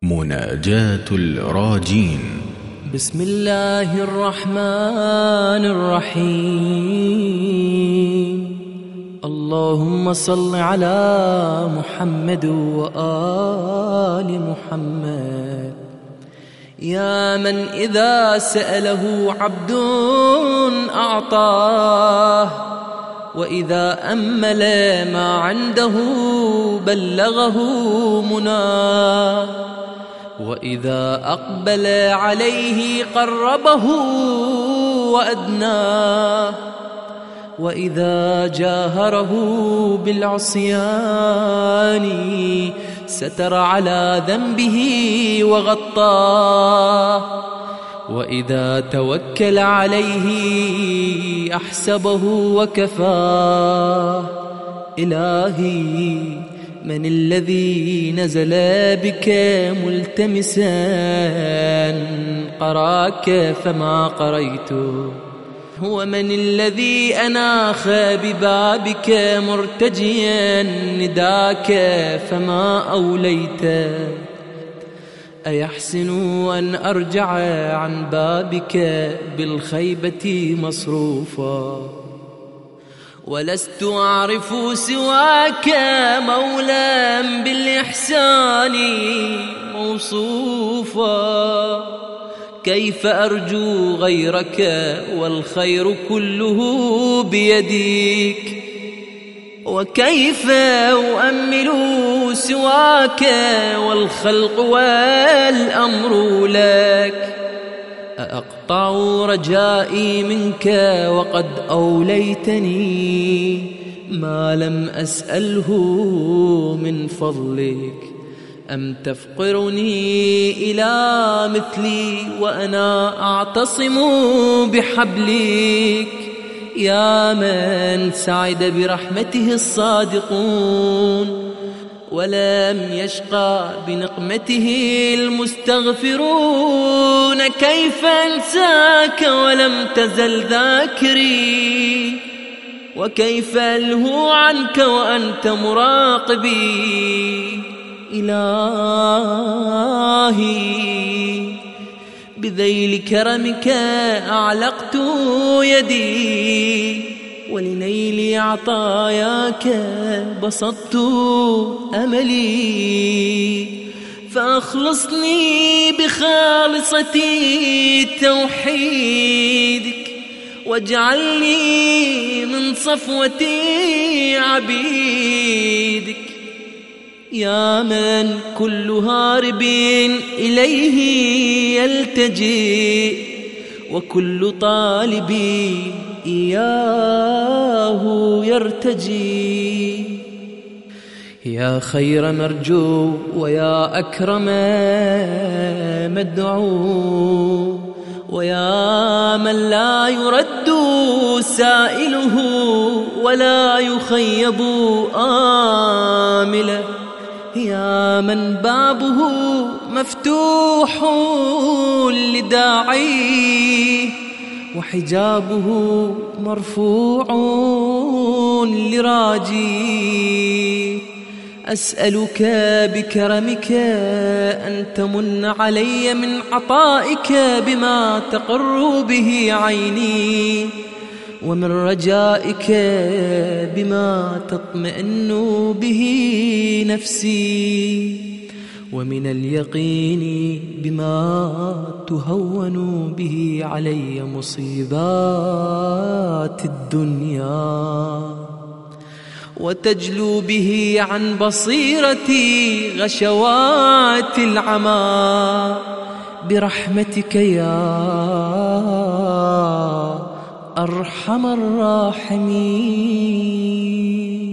مناجاة الراجين. بسم الله الرحمن الرحيم. اللهم صل على محمد وآل محمد. يا من إذا سأله عبد أعطاه، وإذا أمل ما عنده بلغه مناه، وإذا أقبل عليه قربه وأدناه، وإذا جاهره بالعصيان ستر على ذنبه وغطاه، وإذا توكل عليه أحسبه وكفاه. إلهي، من الذي نزل بك ملتمسا قراك فما قريته؟ هو من الذي أناخ ببابك مرتجيا نداك فما أوليته؟ أيحسن أن أرجع عن بابك بالخيبة مصروفا، ولست أعرف سواك مولا بالإحسان موصوفا؟ كيف أرجو غيرك والخير كله بيديك؟ وكيف أؤمل سواك والخلق والأمر لك؟ أقطع رجائي منك وقد أوليتني ما لم أسأله من فضلك، أم تفقرني إلى مثلي وأنا أعتصم بحبلك؟ يا من سعد برحمته الصادقون ولم يشقى بنقمته المستغفرون، كيف أنساك ولم تزل ذاكري؟ وكيف ألهو عنك وأنت مراقبي؟ إلهي، بذيل كرمك أعلقت يدي، ولنيل عطاياك بسطت أملي، فأخلصني بخالصة توحيدك، واجعلني من صفوة عبيدك. يا من كل هارب إليه يلتجئ، وكل طالب إياه يرتجي. يا خير مرجو ويا أكرم مدعو، ويا من لا يرد سائله ولا يخيب آمله، يا من بابه مفتوح لداعيه وحجابه مرفوع لراجيه. أسألك بكرمك أن تمن علي من عطائك بما تقر به عيني، ومن رجائك بما تطمئن به نفسي، ومن اليقين بما تهون به علي مصيبات الدنيا، وتجلو به عن بصيرتي غشوات العمى، برحمتك يا أرحم الراحمين.